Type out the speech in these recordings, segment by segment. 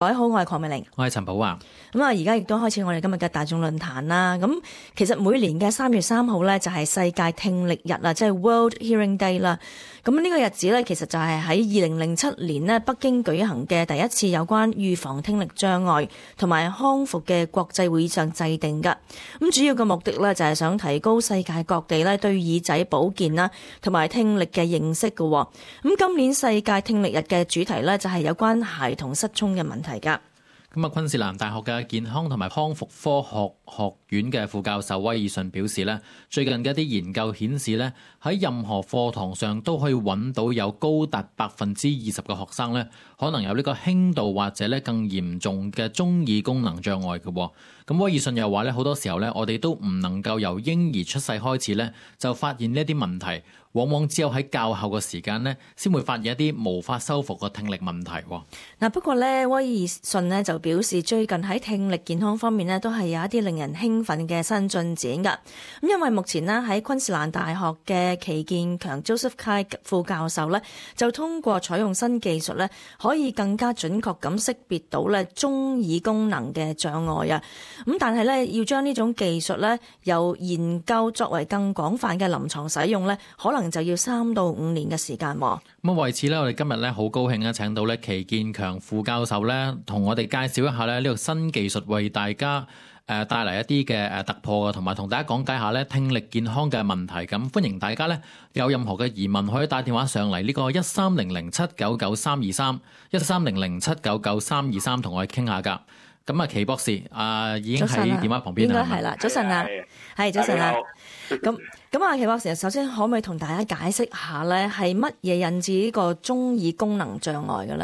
各位好，我係鄺美玲， 我係陳寶華。 咁啊，而家亦都開始我哋今日嘅大眾論壇啦。咁其實每年嘅3月3號咧，就係世界聽力日啦，即係 World Hearing Day 啦。咁呢個日子咧，其實就係喺2007年呢北京舉行嘅第一次有關預防聽力障礙同埋康復嘅國際會議上制定㗎。咁主要嘅目的咧，就係想提高世界各地咧對耳仔保健啦同埋聽力嘅認識㗎。咁今年世界聽力日嘅主題咧，就係有關孩童失聰嘅問題㗎。 咁啊，昆士蘭大學嘅健康同埋康復科學學院嘅副教授威爾遜表示咧，最近嘅一啲研究顯示咧，喺任何課堂上都可以揾到有高達20%嘅學生咧，可能有呢個輕度或者咧更嚴重嘅中耳功能障礙嘅。咁威爾遜又話咧，好多時候咧，我哋都唔能夠由嬰兒出世開始咧就發現呢啲問題，往往只有喺較後嘅時間咧，先會發現一啲無法修復嘅聽力問題。 嗱，不過咧，威爾遜咧就表示，最近喺聽力健康方面咧，都係有一啲令人興奮嘅新進展噶。咁因為目前呢，喺昆士蘭大學嘅祁建強 Joseph Kai 副教授咧，就通過採用新技術咧，可以更加準確咁識別到咧中耳功能嘅障礙啊。咁但係咧，要將呢種技術咧由研究作為更廣泛嘅臨床使用咧，可能就要3到5年嘅時間。咁為此咧，我哋今日咧好高興咧請到咧祁建強副教授咧，同我哋介紹一下咧呢個新技術為大家帶嚟一啲嘅突破啊，同埋同大家講解下咧聽力健康嘅問題。咁歡迎大家咧有任何嘅疑問可以打電話上嚟呢個1300799323 1300799323同我哋傾下噶。咁啊，祁博士已經喺電話旁邊啦， 應該係啦。早晨啊，係早晨啊。咁啊，祁博士，首先可唔可以同大家解釋下咧，係乜嘢引致呢個中耳功能障礙嘅咧？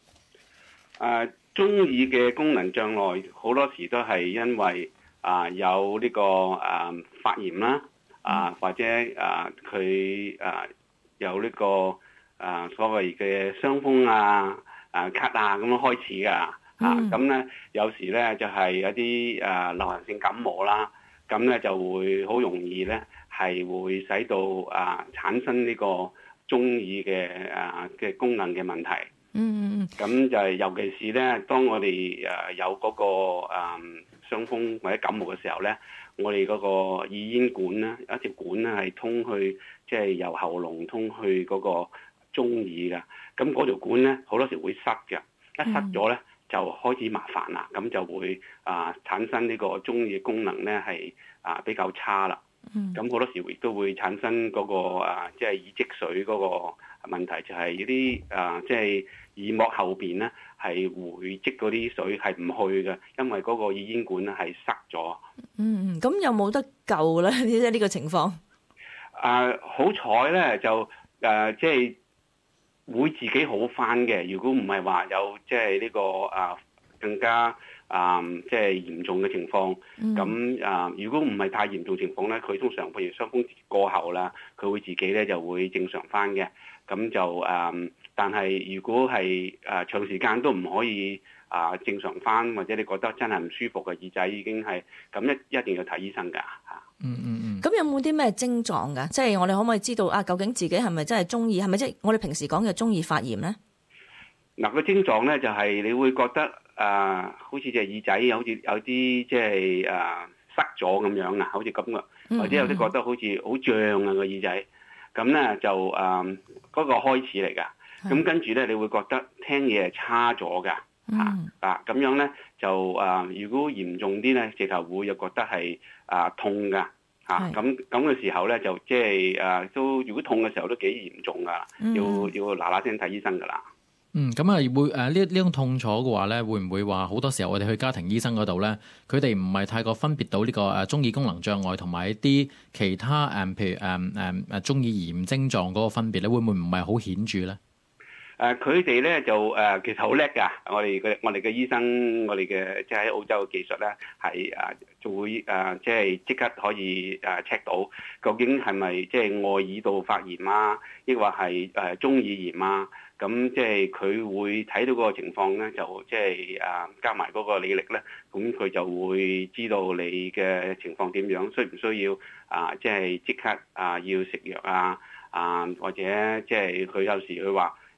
中耳嘅功能障礙好多時都係因為有呢個發炎啦，或者佢有呢個所謂嘅傷風咳咁樣開始㗎。咁咧有時咧就係有啲流行性感冒啦，咁咧就會好容易咧係會使到產生呢個中耳嘅功能嘅問題。咁就係尤其是咧，當我哋有嗰個傷風或者感冒嘅時候咧，我哋嗰個耳咽管咧，一條管咧係通去即係由喉嚨通去嗰個中耳㗎。咁嗰條管咧好多時會塞嘅，一塞咗咧就開始麻煩啦，咁就會產生呢個中耳功能咧係比較差啦。咁好多時亦都會產生嗰個即係耳積水嗰個問題，就係啲即係耳膜後邊咧係會積嗰啲水係唔去嘅，因為嗰個耳咽管咧係塞咗。 咁有冇得救咧？呢個情況？ 好彩咧就即係會自己好返嘅。如果唔係話有即係呢個更加即係嚴重嘅情況，咁如果唔係太嚴重情況咧，佢通常譬如傷風過後啦，佢會自己咧就會正常返嘅。咁就但係如果係長時間都唔可以正常返，或者你覺得真係唔舒服嘅耳仔已經係咁一定要睇醫生㗎嚇。 咁有冇啲咩症狀㗎？即係我哋可唔可以知道究竟自己係咪真係中耳？係咪即係我哋平時講嘅中耳發炎咧？嗱， 個症狀咧就係你會覺得好似隻耳仔好似有啲即係塞咗咁樣好似咁嘅，或者有啲覺得好似好脹個耳仔。咁咧就嗰個開始嚟㗎。咁跟住咧你會覺得聽嘢係差咗㗎。咁樣咧就如果嚴重啲咧，直頭會又覺得係痛㗎。咁嘅時候咧就即係都如果痛嘅時候都幾嚴重㗎，要嗱嗱聲睇醫生㗎啦。 咁會呢種痛楚嘅話咧，會唔會話好多時候我哋去家庭醫生嗰度咧，佢哋唔係太過分別到呢個中耳功能障礙同埋一啲其他譬如中耳炎症狀嗰個分別咧，會唔會唔係好顯著咧？ 佢哋咧就其實好叻㗎，我哋嘅醫生，我哋嘅即係喺澳洲嘅技術咧，係就會即係即刻可以check 到究竟係咪即係外耳道發炎抑或係中耳炎咁即係佢會睇到嗰個情況咧，就即係加埋嗰個理力咧，咁佢就會知道你嘅情況點樣，需唔需要即係即刻要食藥或者即係佢有時佢話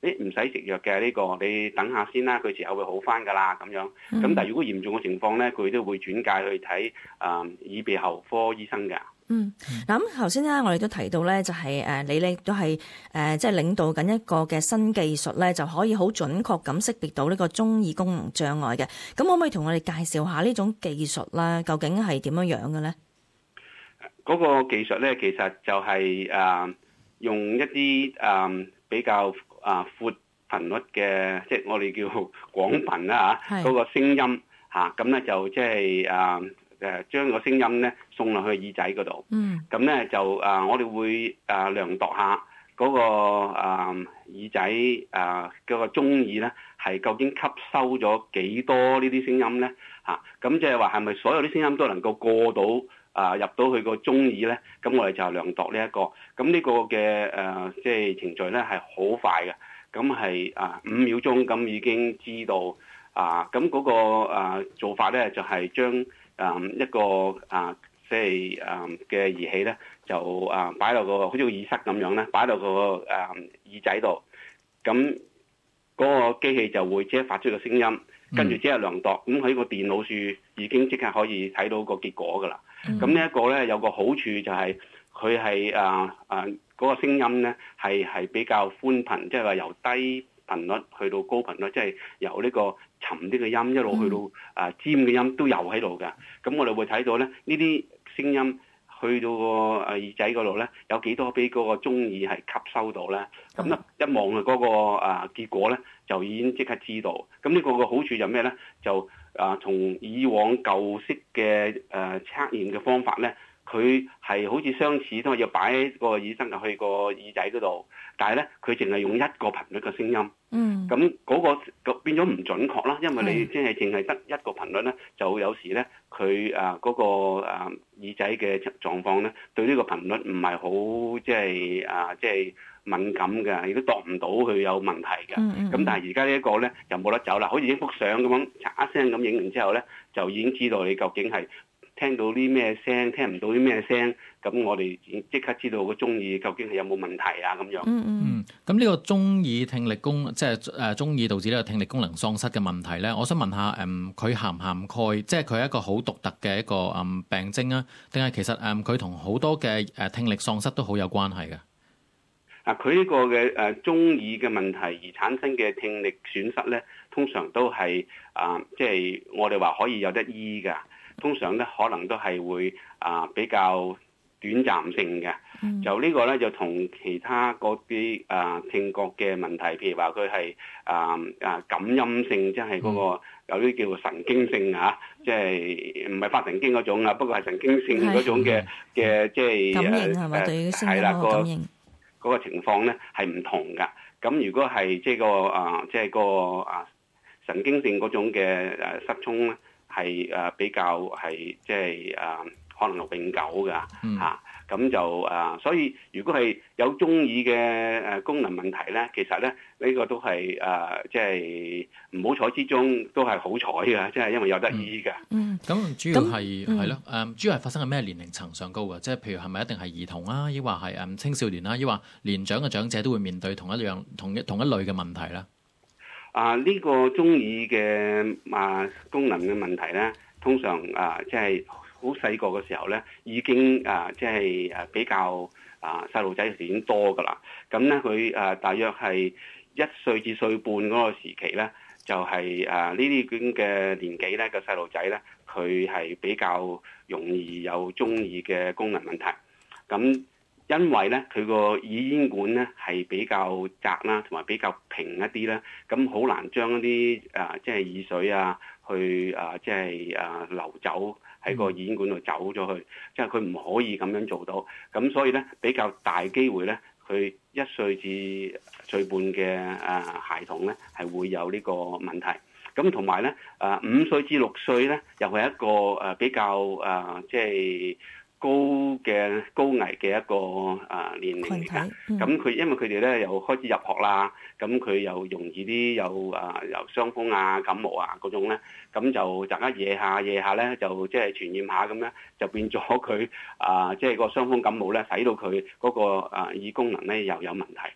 唔使食藥嘅呢個，你等下先啦，佢遲後會好翻㗎啦咁樣。咁但係如果嚴重嘅情況咧，佢都會轉介去睇耳鼻喉科醫生嘅。 嗱咁頭先咧，我哋都提到咧，就係你咧都係即係領導緊一個嘅新技術咧，就可以好準確咁識別到呢個中耳功能障礙嘅。咁可唔可以同我哋介紹下呢種技術啦？究竟係點樣樣嘅咧？ 嗰個技術咧，其實就係用一啲比較闊頻率嘅，即係我哋叫廣頻啦嚇，嗰個聲音嚇，咁咧就即係將個聲音咧送落去耳仔嗰度。咁咧就我哋會量度下嗰個耳仔嗰個中耳咧係究竟吸收咗幾多呢啲聲音咧嚇？咁即係話係咪所有啲聲音都能夠過到入到去個中耳咧？咁我哋就量度呢一個。咁呢個嘅即係程序咧係好快嘅。咁係5秒鐘咁已經知道咁嗰個做法咧就係將一個即係嘅儀器咧就擺落個好似個耳塞咁樣咧，擺落個耳仔度，咁嗰個機器就會即刻發出個聲音，跟住即刻量度，咁喺個電腦處已經即刻可以睇到個結果噶啦。咁呢一個咧有個好處就係佢係嗰個聲音咧係比較寬頻，即係話由低頻率去到高頻率，即係由呢個沉啲嘅音一路去到尖嘅音都有喺度㗎。咁我哋會睇到咧呢啲聲音去到個耳仔嗰度咧，有幾多俾嗰個中耳係吸收到咧？咁一望啊嗰個結果咧，就已經即刻知道。咁呢個嘅好處就咩咧？就從以往舊式嘅測驗嘅方法咧，佢係好似相似，都係要擺喺個耳塞入去個耳仔嗰度，但係咧佢淨係用一個頻率嘅聲音。咁嗰個變咗唔準確啦，因為你即係淨係得一個頻率咧，就有時咧佢嗰個耳仔嘅狀況咧，對呢個頻率唔係好即係敏感嘅，亦都度唔到佢有問題嘅。咁但係而家呢一個咧就冇得走啦，好似一幅相咁樣，嚓一聲咁影完之後咧，就已經知道你究竟係聽到啲咩聲，聽唔到啲咩聲，咁我哋即刻知道個中耳究竟係有冇問題啊咁樣。 咁呢個中耳聽力即係中耳導致呢個聽力功能喪失嘅問題咧，我想問下佢涵唔涵蓋，即係佢係一個好獨特嘅一個病徵啊，定係其實佢同好多嘅聽力喪失都好有關係嘅？ 佢呢個嘅中耳嘅問題而產生嘅聽力損失咧，通常都係即係我哋話可以有得醫㗎。通常咧可能都係會比較短暫性嘅。就呢個咧就同其他嗰啲聽覺嘅問題，譬如話佢係感音性，即係嗰個有啲叫做神經性即係唔係發神經嗰種不過係神經性嗰種嘅即係感應係咪對於聲音嘅感應？ 嗰個情況咧係唔同㗎。咁如果係即係個神經性嗰種嘅失聰咧，係比較係即係可能係永久㗎咁就所以如果係有中耳嘅功能問題咧，其實咧呢個都係即係唔好彩之中都係好彩㗎，即係因為有得醫㗎。 咁主要係咯，主要係發生喺咩年齡層上高㗎？即係譬如係咪一定係兒童啊，抑或係青少年啊，抑或年長嘅長者都會面對同一類嘅問題咧？ 呢個中耳嘅功能嘅問題咧，通常即係好細個嘅時候咧，已經即係比較細路仔嘅時已經多㗎啦。咁咧佢大約係1歲至歲半嗰個時期咧，就係呢啲咁嘅年紀咧嘅細路仔咧，佢係比較容易有中耳嘅功能問題。咁因為咧佢個耳咽管咧係比較窄啦，同埋比較平一啲咧，咁好難將一啲即係耳水去即係流走喺個耳咽管度走咗去，即係佢唔可以咁樣做到。咁所以咧比較大機會咧，佢1歲至歲半嘅孩童咧係會有呢個問題。咁同埋咧5歲至6歲咧又係一個比較即係高危嘅一個年齡嚟㗎。咁佢因為佢哋咧又開始入學啦，咁佢又容易啲有傷風感冒嗰種咧，咁就大家夜下咧就即係傳染下咁咧，就變咗佢即係個傷風感冒咧，使到佢嗰個耳功能咧又有問題。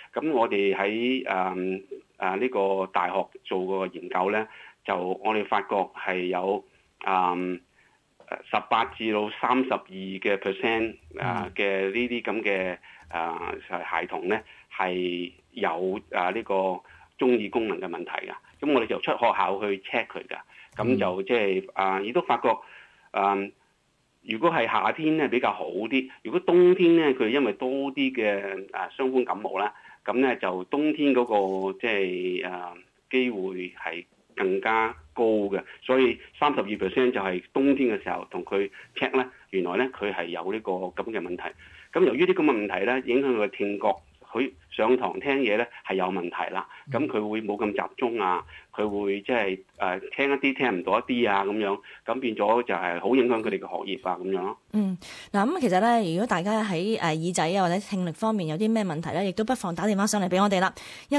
咁我哋喺呢個大學做個研究咧，就我哋發覺係有18至到32% 嘅呢啲咁嘅孩童咧係有呢個中耳功能嘅問題㗎。咁我哋就出學校去 check 佢㗎。咁就即係亦都發覺如果係夏天咧比較好啲，如果冬天咧佢因為多啲嘅傷風感冒啦，咁咧就冬天嗰個即係機會係更加高嘅，所以32%就係冬天嘅時候同佢 check 咧，原來咧佢係有呢個咁嘅問題。咁由於啲咁嘅問題咧，影響佢嘅聽覺，佢上堂聽嘢咧係有問題啦。咁佢會冇咁集中啊，佢會即係聽一啲聽唔到一啲啊咁樣，咁變咗就係好影響佢哋嘅學業啊咁樣咯。 嗱咁其實咧，如果大家喺耳仔啊或者聽力方面有啲咩問題咧，亦都不妨打電話上嚟俾我哋啦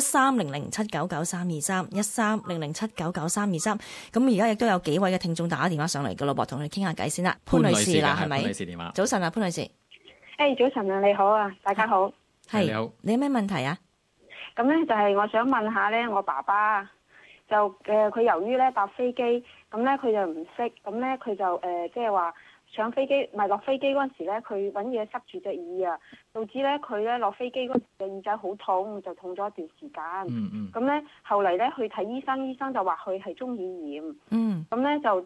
，1300799323，1300799323。咁而家亦都有幾位嘅聽眾打電話上嚟㗎咯噃，同佢傾下偈先啦。潘女士啦，係咪？ 潘女士電話。 早晨啊，潘女士。 早晨啊，你好啊，大家好。 係， 你好。 你有咩問題啊？ 咁咧就係我想問下咧，我爸爸就佢由於咧搭飛機，咁咧佢就唔識，咁咧佢就即係話上飛機，唔係落飛機嗰陣時咧，佢揾嘢塞住隻耳啊，導致咧佢咧落飛機嗰時隻耳仔好痛，就痛咗一段時間。咁咧後嚟咧去睇醫生，醫生就話佢係中耳炎。咁咧就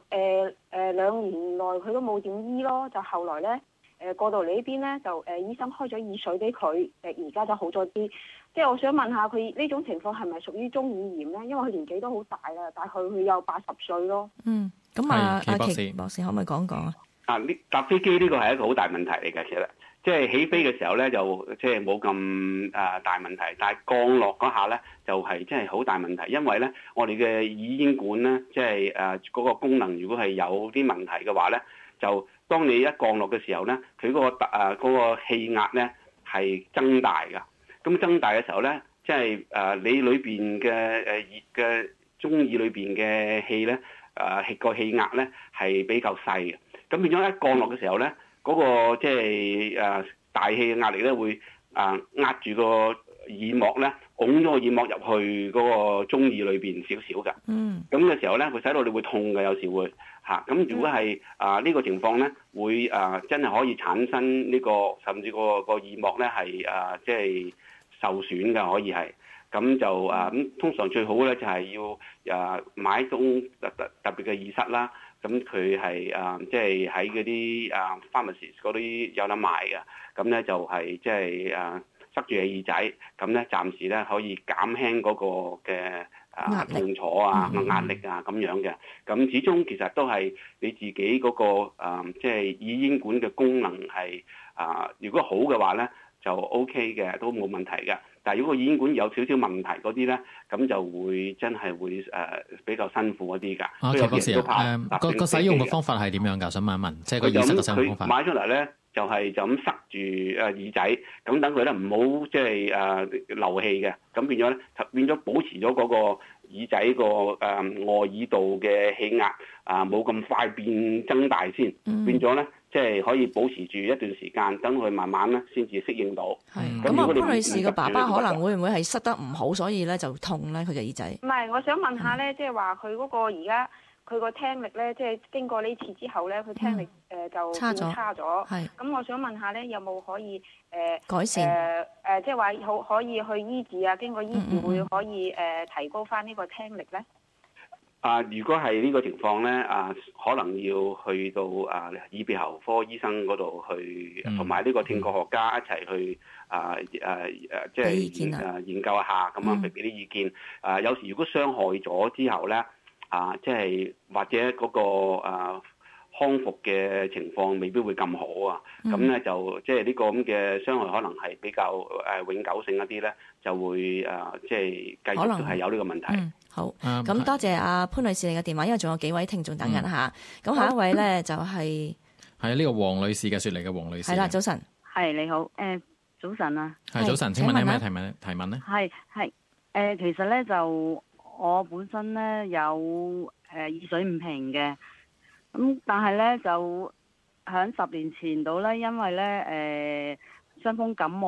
2年內佢都冇點醫咯，就後來咧。過到嚟呢邊咧，就醫生開咗耳水俾佢，而家就好咗啲。即係我想問下佢呢種情況係咪屬於中耳炎咧？因為佢年紀都好大啦，大概佢有80歲咯。 咁阿祁博士可唔可以講講啊？ 呢搭飛機呢個係一個好大問題嚟嘅，其實即係起飛嘅時候咧就即係冇咁大問題，但係降落嗰下咧就係真係好大問題，因為咧我哋嘅耳咽管咧即係嗰個功能如果係有啲問題嘅話咧，就當你一降落嘅時候咧，佢嗰個氣壓咧係增大㗎。咁增大嘅時候咧，即係你裏邊嘅中耳裏邊嘅氣咧，個氣壓咧係比較細嘅。咁變咗一降落嘅時候咧，嗰個即係大氣嘅壓力咧會壓住個耳膜咧，拱咗個耳膜入去嗰個中耳裏邊少少㗎。咁嘅時候咧，佢使到你會痛嘅，有時會。咁如果係呢個情況咧，會真係可以產生呢個甚至個耳膜咧係即係受損嘅，可以係。咁就咁通常最好咧就係要買一種特別嘅耳塞啦。咁佢係即係喺嗰啲pharmacy 嗰啲有得賣嘅。咁咧就係即係塞住嘅耳仔，咁咧暫時咧可以減輕嗰個嘅痛楚啊、壓力啊咁樣嘅。咁始終其實都係你自己嗰個即係耳咽管嘅功能係如果好嘅話咧就 OK 嘅，都冇問題嘅。但係如果個耳咽管有少少問題嗰啲咧，咁就會真係會比較辛苦一啲㗎。 祁博士個使用嘅方法係點樣㗎？想問一問，即係個耳塞嘅使用方法。 佢買出嚟咧就係就咁塞住耳仔，咁等佢咧唔好即係流氣嘅，咁變咗咧變咗保持咗嗰個耳仔個外耳道嘅氣壓冇咁快變增大先，變咗咧。即係可以保持住一段時間，等佢慢慢咧先至適應到。 咁啊，潘女士個爸爸可能會唔會係塞得唔好，所以咧就痛咧佢隻耳仔？ 唔係，我想問下咧，即係話佢嗰個而家佢個聽力咧，即係經過呢次之後咧，佢聽力就變差咗。係。咁我想問下咧，有冇可以改善？ 即係話可以去醫治啊？經過醫治會可以提高翻呢個聽力咧？ 如果係呢個情況咧，可能要去到耳鼻喉科醫生嗰度去，同埋呢個聽覺學家一齊去即係研究一下，咁樣俾啲意見。有時如果傷害咗之後咧，即係或者嗰個康復嘅情況未必會咁好啊。咁咧就即係呢個咁嘅傷害可能係比較永久性一啲咧，就會即係繼續係有呢個問題。 好，咁多謝阿潘女士你嘅電話，因為仲有幾位聽眾等緊下。咁下一位咧就係呢個黃女士嘅，雪梨嘅黃女士。 係啦，早晨。 係你好，早晨啊。 係早晨，請問你有咩提問咧？ 係其實咧就我本身咧有耳水唔平嘅，咁但係咧就喺10年前度咧，因為咧傷風感冒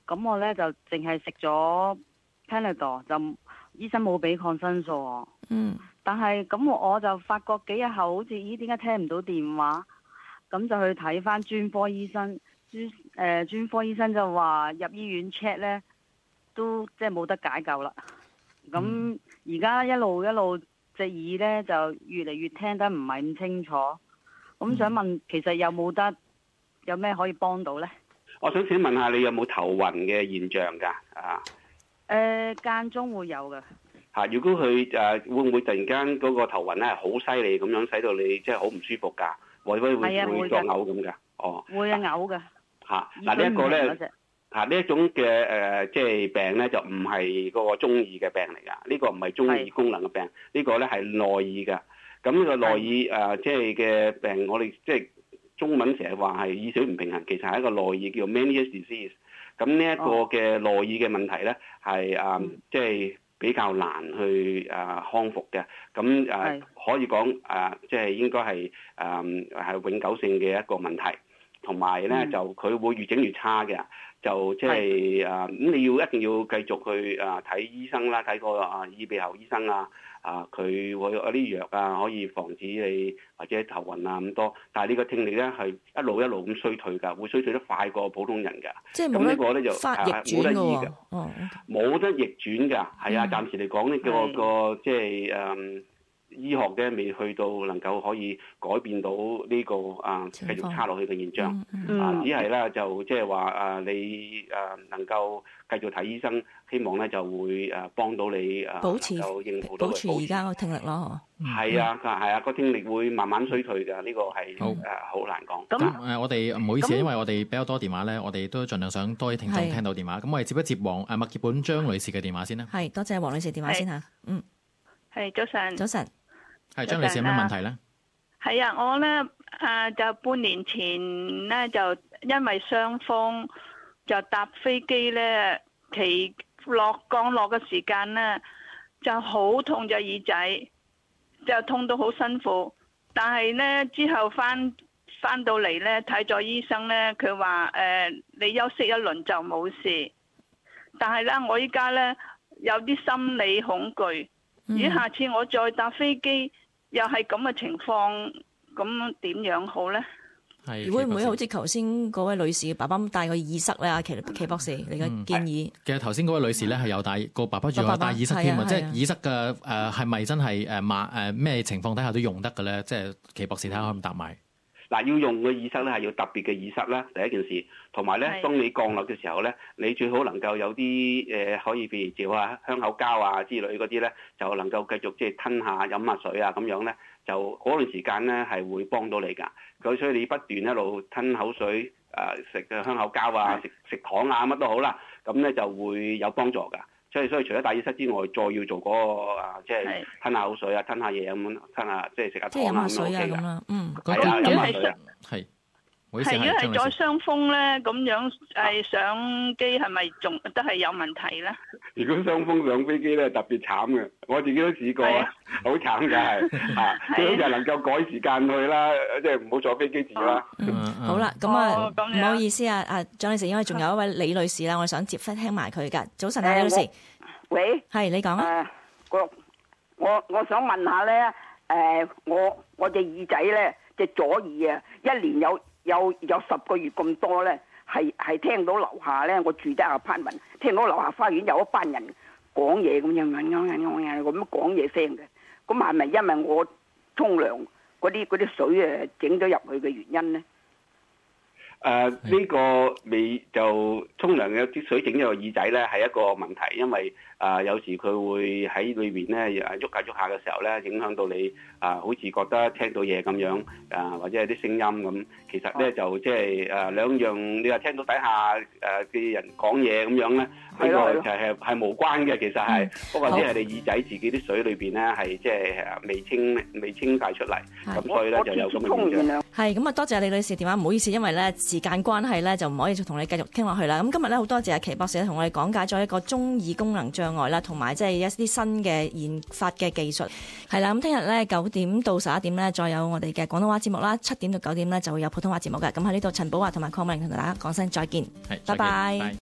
咁我咧就淨係食咗 Panadol， 就醫生冇俾抗生素我。但係咁我就發覺幾日後好似點解聽唔到電話，咁就去睇翻專科醫生，專科醫生就話入醫院 check 咧都即係冇得解救啦。咁而家一路隻耳咧就越嚟越聽得唔係咁清楚，咁想問其實有咩可以幫到咧？ 我想請問下你有冇頭暈嘅現象㗎？ 間中會有嘅。 如果佢會唔會突然間嗰個頭暈咧係好犀利咁樣，使到你即係好唔舒服㗎？會作嘔咁㗎？哦，會嘔嘅。嗱呢一個咧，呢一種嘅即係病咧就唔係嗰個中耳嘅病嚟㗎，呢個唔係中耳功能嘅病，呢個咧係內耳㗎。咁呢個內耳即係嘅病，我哋即係中文成日話係耳水唔平衡，其實係一個內耳叫做 Meniere's disease。咁呢一個嘅內耳嘅問題咧係即係比較難去康復嘅。咁可以講即係應該係永久性嘅一個問題，同埋咧就佢會越整越差嘅。就即係咁你一定要繼續去睇醫生啦，睇個耳鼻喉醫生啊，佢會有啲藥可以防止你或者頭暈咁多。但係呢個聽力咧係一路咁衰退㗎，會衰退得快過普通人㗎。 即係冇得發逆轉㗎喎。 冇得逆轉㗎，係啊，暫時嚟講呢個即係醫學嘅未去到能夠可以改變到呢個繼續差落去嘅現象，只係咧就即係話你能夠繼續睇醫生，希望咧就會幫到你保持而家個聽力咯。 係啊，個聽力會慢慢衰退㗎，呢個係好難講。 咁我哋唔好意思，因為我哋比較多電話咧，我哋都盡量想多啲聽眾聽到電話。咁我哋接一接墨爾本張女士嘅電話先啦。係， 多謝黃女士電話先嚇。 係早晨。 早晨。 係張女士有咩問題咧？ 係啊，我咧就半年前咧就因為傷風，就搭飛機咧，降落嘅時間咧就好痛隻耳仔，就痛到好辛苦。但係咧之後翻到嚟咧睇咗醫生咧，佢話你休息一輪就冇事。但係咧我依家咧有啲心理恐懼，如果下次我再搭飛機又係咁嘅情況，咁點樣好咧？ 係會唔會好似頭先嗰位女士爸爸帶個耳塞咧？祁博士，你嘅建議？ 其實頭先嗰位女士咧係有帶個爸爸仲有帶耳塞添啊！即係耳塞嘅係咪真係咩情況底下都用得嘅咧？即係祁博士睇下可唔可以答埋？ 要用嘅耳塞咧係要特別嘅耳塞啦，第一件事。同埋咧，當你降落嘅時候咧，你最好能夠有啲可以譬如照香口膠之類嗰啲咧，就能夠繼續即係吞下飲下水咁樣咧，就嗰段時間咧係會幫到你㗎。咁所以你不斷一路吞口水食香口膠食糖乜都好啦，咁咧就會有幫助㗎。所以除咗戴耳塞之外，再要做嗰個即係吞下口水吞下嘢咁，吞下即係食下糖飲下水咁啦。 飲下水係。 如果係再傷風咧，咁樣上機係咪仲都係有問題咧？ 如果傷風上飛機咧，特別慘嘅，我自己都試過好慘㗎係最好就能夠改時間去啦，即係唔好坐飛機住啦。 好啦，咁唔好意思張女士，因為仲有一位李女士啦，我哋想接聽埋佢㗎。早晨李女士， 喂， 係你講啊。 我想問下咧，我隻耳仔咧，隻左耳一年有10個月咁多咧，係聽到樓下咧，我住得apartment，聽到樓下花園有一班人講嘢咁樣咁講嘢聲嘅，咁係咪因為我沖涼嗰啲水整咗入去嘅原因咧？ 呢個你就沖涼有啲水整咗個耳仔咧，係一個問題，因為有時佢會喺裏邊咧喐下嘅時候咧，影響到你好似覺得聽到嘢咁樣或者係啲聲音咁。其實咧就即係兩樣，你話聽到底下嘅人講嘢咁樣咧，呢個就係無關嘅。其實係不過只係你耳仔自己啲水裏邊咧係即係未清晒出嚟，咁所以咧就有咁嘅現象。 係咁多謝李女士電話，唔好意思，因為咧時間關係咧就唔可以同你繼續傾落去啦。咁今日咧好多謝祁博士同我哋講解咗一個中耳功能障礙啦，同埋即係一啲新嘅研發嘅技術。係啦，咁聽日咧9點到11點咧，再有我哋嘅廣東話節目啦，7點到9點咧就會有普通話節目嘅。咁喺呢度，陳寶華同埋鄺美玲同大家講聲再見，拜拜。